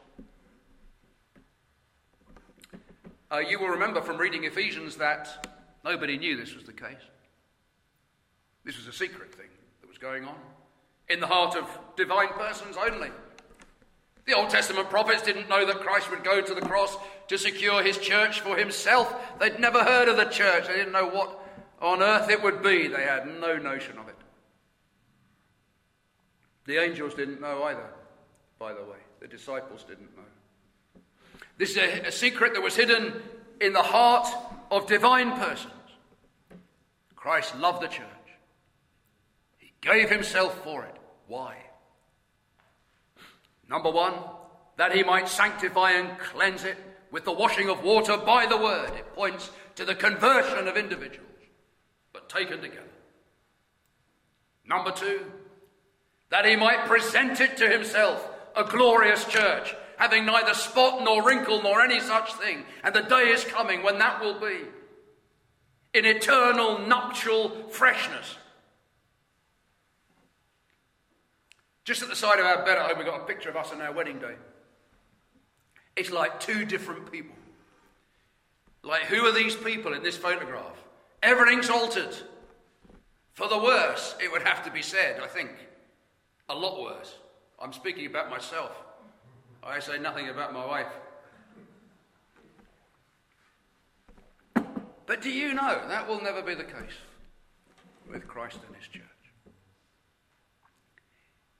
Uh, you will remember from reading Ephesians that nobody knew this was the case. This was a secret thing that was going on in the heart of divine persons only. The Old Testament prophets didn't know that Christ would go to the cross to secure his church for himself. They'd never heard of the church. They didn't know what on earth it would be. They had no notion of it. The angels didn't know either, by the way. The disciples didn't know. This is a, a secret that was hidden in the heart of divine persons. Christ loved the church. He gave himself for it. Why? Number one, that he might sanctify and cleanse it with the washing of water by the word. It points to the conversion of individuals, but taken together. Number two, that he might present it to himself, a glorious church, having neither spot nor wrinkle nor any such thing. And the day is coming when that will be in eternal nuptial freshness. Just at the side of our bed at home, we've got a picture of us on our wedding day. It's like two different people. Like, who are these people in this photograph? Everything's altered. For the worse, it would have to be said, I think. A lot worse. I'm speaking about myself. I say nothing about my wife. But do you know that will never be the case with Christ and his church?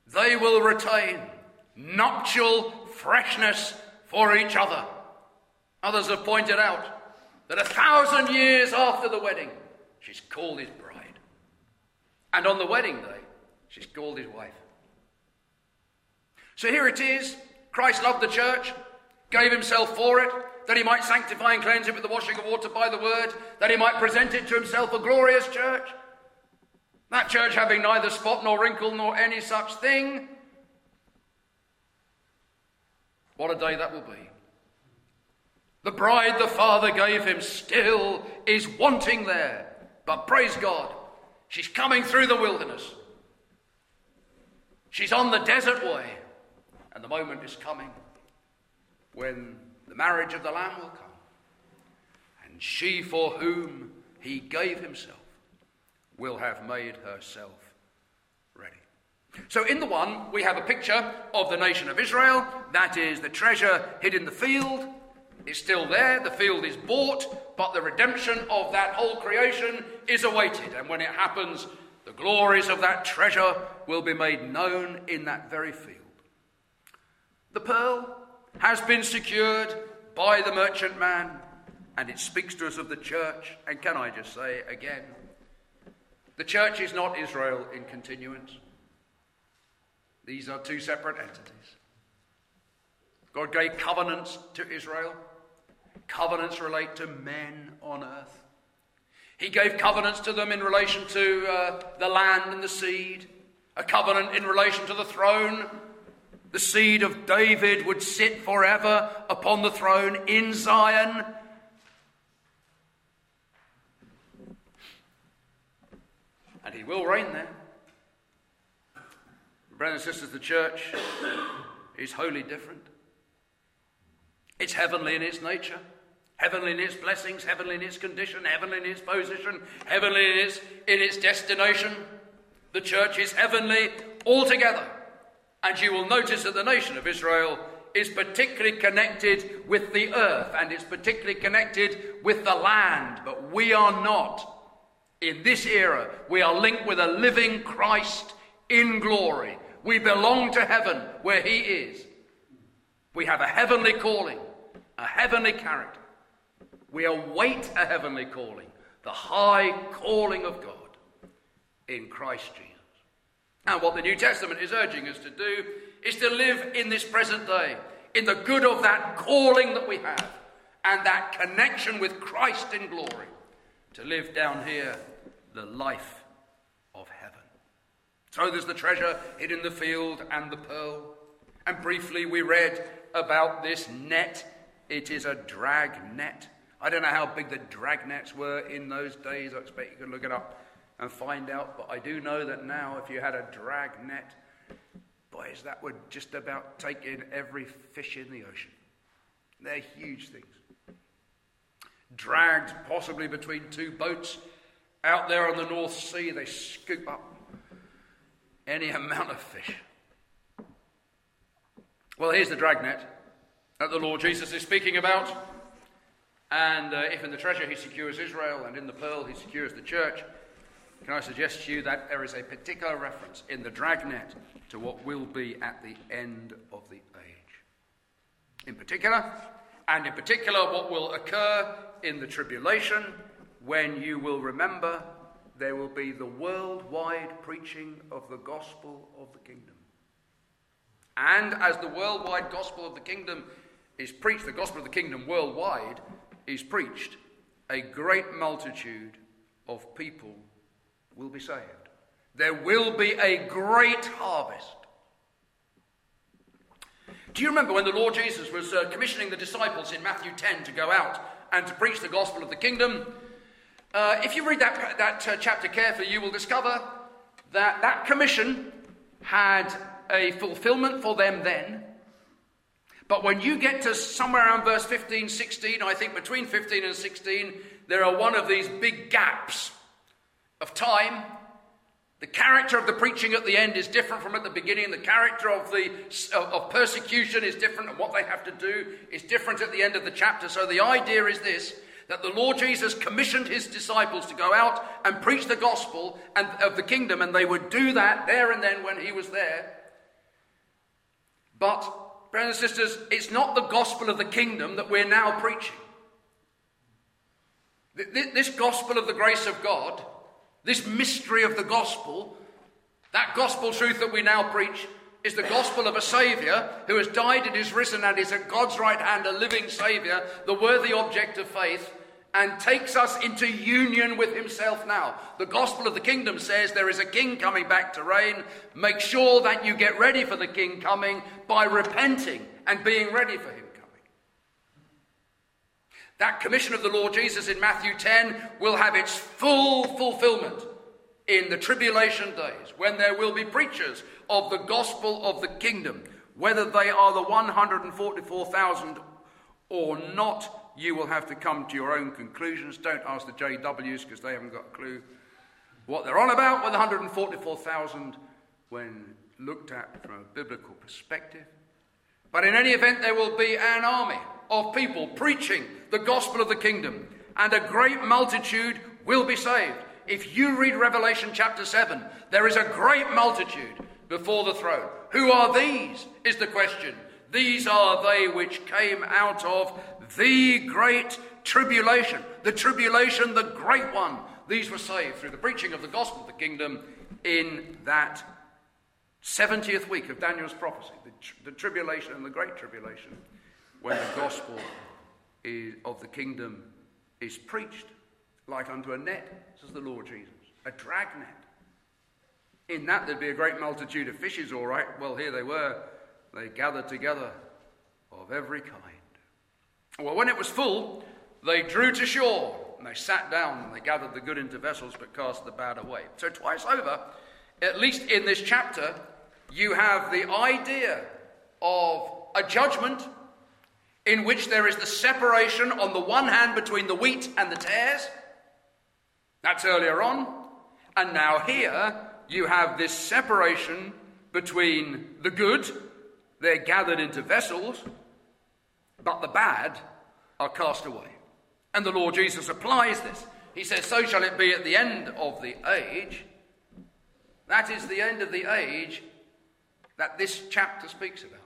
they will retain nuptial freshness for each other. Others have pointed out that a thousand years after the wedding, she's called his bride. And on the wedding day, she's called his wife. So here it is. Christ loved the church, gave himself for it, that he might sanctify and cleanse it with the washing of water by the word, that he might present it to himself a glorious church. That church having neither spot nor wrinkle nor any such thing. What a day that will be. The bride the Father gave him still is wanting there. But praise God, she's coming through the wilderness. She's on the desert way. And the moment is coming when the marriage of the Lamb will come. And she for whom he gave himself will have made herself ready. So in the one, we have a picture of the nation of Israel. That is the treasure hid in the field. It's still there. The field is bought, but the redemption of that whole creation is awaited. And when it happens, the glories of that treasure will be made known in that very field. The pearl has been secured by the merchantman, and it speaks to us of the church. And can I just say again, the church is not Israel in continuance. These are two separate entities. God gave covenants to Israel. Covenants relate to men on earth. He gave covenants to them in relation to uh, the land and the seed. A covenant in relation to the throne. The seed of David would sit forever upon the throne in Zion. And he will reign there. Brothers and sisters, the church is wholly different. It's heavenly in its nature, heavenly in its blessings, heavenly in its condition, heavenly in its position, heavenly in its, in its destination. The church is heavenly altogether. And you will notice that the nation of Israel is particularly connected with the earth, and it's particularly connected with the land. But we are not. In this era, we are linked with a living Christ in glory. We belong to heaven where he is. We have a heavenly calling, a heavenly character. We await a heavenly calling, the high calling of God in Christ Jesus. And what the New Testament is urging us to do is to live in this present day, in the good of that calling that we have, and that connection with Christ in glory, to live down here the life of heaven. So there's the treasure hid in the field and the pearl. And briefly we read about this net. It is a drag net. I don't know how big the drag nets were in those days. I expect you can look it up and find out. But I do know that now if you had a drag net, boys, that would just about take in every fish in the ocean. They're huge things. Dragged possibly between two boats out there on the North Sea, they scoop up any amount of fish. Well, here's the dragnet that the Lord Jesus is speaking about. And uh, if in the treasure he secures Israel and in the pearl he secures the church, can I suggest to you that there is a particular reference in the dragnet to what will be at the end of the age. In particular, and in particular what will occur in the tribulation, when you will remember there will be the worldwide preaching of the gospel of the kingdom. And as the worldwide gospel of the kingdom is preached, the gospel of the kingdom worldwide is preached, a great multitude of people will be saved. There will be a great harvest. Do you remember when the Lord Jesus was uh, commissioning the disciples in Matthew ten to go out and to preach the gospel of the kingdom? Uh, if you read that, that uh, chapter carefully, you will discover that that commission had a fulfillment for them then. But when you get to somewhere around verse fifteen, sixteen, I think between fifteen and sixteen, there are one of these big gaps of time. The character of the preaching at the end is different from at the beginning. The character of the of persecution is different, and what they have to do is different at the end of the chapter. So the idea is this, that the Lord Jesus commissioned his disciples to go out and preach the gospel and, of the kingdom, and they would do that there and then when he was there. But, brothers and sisters, it's not the gospel of the kingdom that we're now preaching. This gospel of the grace of God, this mystery of the gospel, that gospel truth that we now preach, is the gospel of a Saviour who has died and is risen and is at God's right hand, a living Saviour, the worthy object of faith, and takes us into union with himself now. The gospel of the kingdom says there is a king coming back to reign. Make sure that you get ready for the king coming by repenting and being ready for him coming. That commission of the Lord Jesus in Matthew ten will have its full fulfillment in the tribulation days, when there will be preachers of the gospel of the kingdom. Whether they are the one hundred forty-four thousand or not, you will have to come to your own conclusions. Don't ask the J Ws, because they haven't got a clue what they're on about with one hundred forty-four thousand when looked at from a biblical perspective. But in any event, there will be an army of people preaching the gospel of the kingdom, and a great multitude will be saved. If you read Revelation chapter seven, there is a great multitude before the throne. Who are these, is the question. These are they which came out of the great tribulation. The tribulation, the great one. These were saved through the preaching of the gospel of the kingdom in that seventieth week of Daniel's prophecy. The, tr- the tribulation and the great tribulation, when the gospel is, of the kingdom is preached. Like unto a net, says the Lord Jesus, a dragnet. In that there'd be a great multitude of fishes, all right. Well, here they were. They gathered together of every kind. Well, when it was full, they drew to shore, and they sat down, and they gathered the good into vessels, but cast the bad away. So twice over, at least in this chapter, you have the idea of a judgment in which there is the separation on the one hand between the wheat and the tares. That's earlier on. And now here you have this separation between the good, they're gathered into vessels, but the bad are cast away. And the Lord Jesus applies this. He says, so shall it be at the end of the age. That is the end of the age that this chapter speaks about.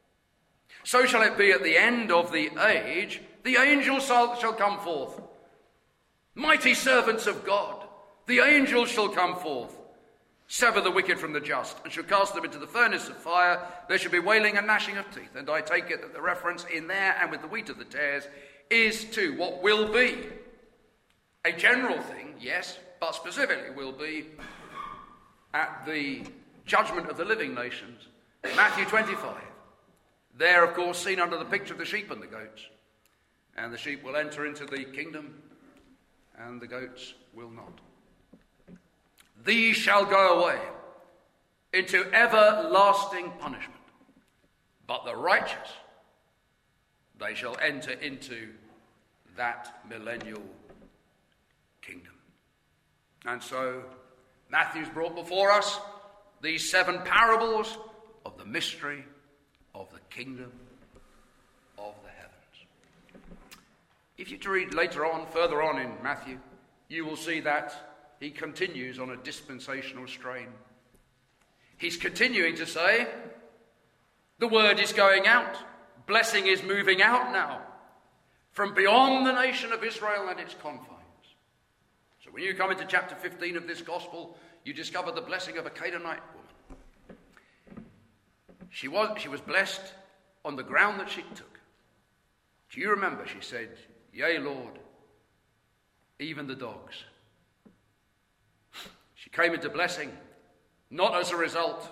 So shall it be at the end of the age, the angels shall, shall come forth. Mighty servants of God, the angels shall come forth, sever the wicked from the just, and shall cast them into the furnace of fire. There shall be wailing and gnashing of teeth. And I take it that the reference in there and with the wheat of the tares is to what will be. A general thing, yes, but specifically will be at the judgment of the living nations. Matthew twenty-five. There, of course, seen under the picture of the sheep and the goats. And the sheep will enter into the kingdom, and the goats will not. These shall go away into everlasting punishment, but the righteous, they shall enter into that millennial kingdom. And so Matthew's brought before us these seven parables of the mystery of the kingdom of the heavens. If you read later on, further on in Matthew, you will see that he continues on a dispensational strain. He's continuing to say, the word is going out. Blessing is moving out now from beyond the nation of Israel and its confines. So when you come into chapter fifteen of this gospel, you discover the blessing of a Canaanite woman. She was, she was blessed on the ground that she took. Do you remember? She said, yea, Lord, even the dogs. She came into blessing not as a result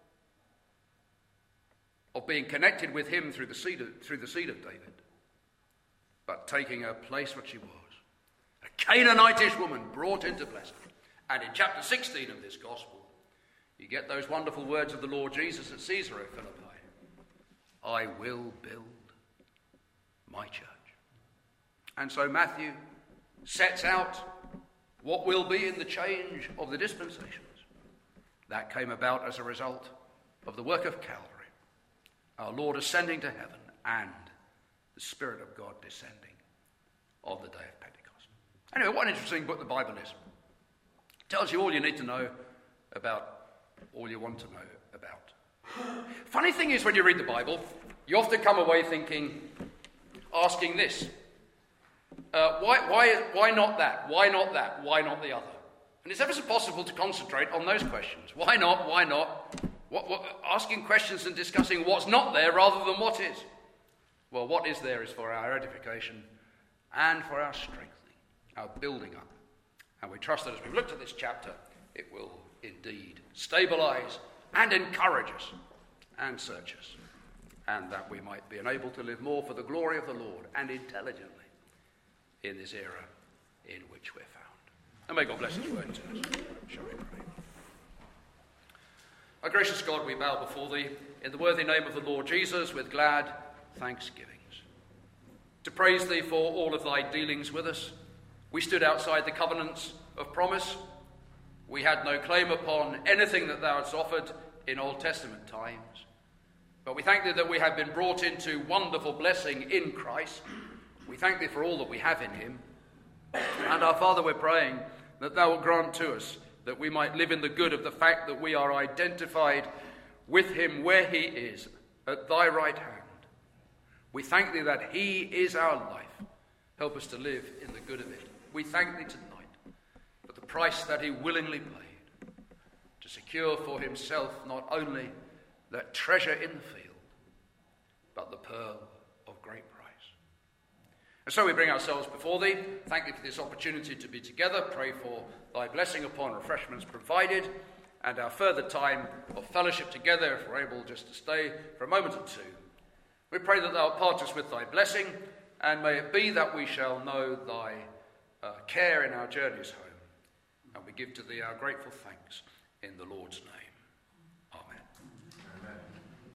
of being connected with him through the seed of, through the seed of David, but taking her place what she was. A Canaanitish woman brought into blessing. And in chapter sixteen of this gospel, you get those wonderful words of the Lord Jesus at Caesarea Philippi. I will build my church. And so Matthew sets out what will be in the change of the dispensations. That came about as a result of the work of Calvary, our Lord ascending to heaven, and the Spirit of God descending on the day of Pentecost. Anyway, what an interesting book the Bible is. It tells you all you need to know about all you want to know about Funny thing is, when you read the Bible, you often come away thinking, asking this, uh, why, why, why not that? Why not that? Why not the other? And it's ever so possible to concentrate on those questions. Why not? Why not? What, what, asking questions and discussing what's not there rather than what is. Well, what is there is for our edification and for our strengthening, our building up. And we trust that as we've looked at this chapter, it will indeed stabilize and encourage us and search us, and that we might be enabled to live more for the glory of the Lord and intelligently in this era in which we're found. And may God bless his word to us. Shall we pray? Our gracious God, we bow before thee in the worthy name of the Lord Jesus with glad thanksgivings. To praise thee for all of thy dealings with us. We stood outside the covenants of promise. We had no claim upon anything that thou hadst offered in Old Testament times. But we thank thee that we have been brought into wonderful blessing in Christ. We thank thee for all that we have in him. And our Father, we're praying that thou wilt grant to us that we might live in the good of the fact that we are identified with him where he is, at thy right hand. We thank thee that he is our life. Help us to live in the good of it. We thank thee tonight for the price that he willingly paid to secure for himself not only that treasure in the field, but the pearl of great price. And so we bring ourselves before thee. Thank thee for this opportunity to be together. Pray for thy blessing upon refreshments provided and our further time of fellowship together, if we're able just to stay for a moment or two. We pray that thou part us with thy blessing, and may it be that we shall know thy uh, care in our journeys home. And we give to thee our grateful thanks in the Lord's name.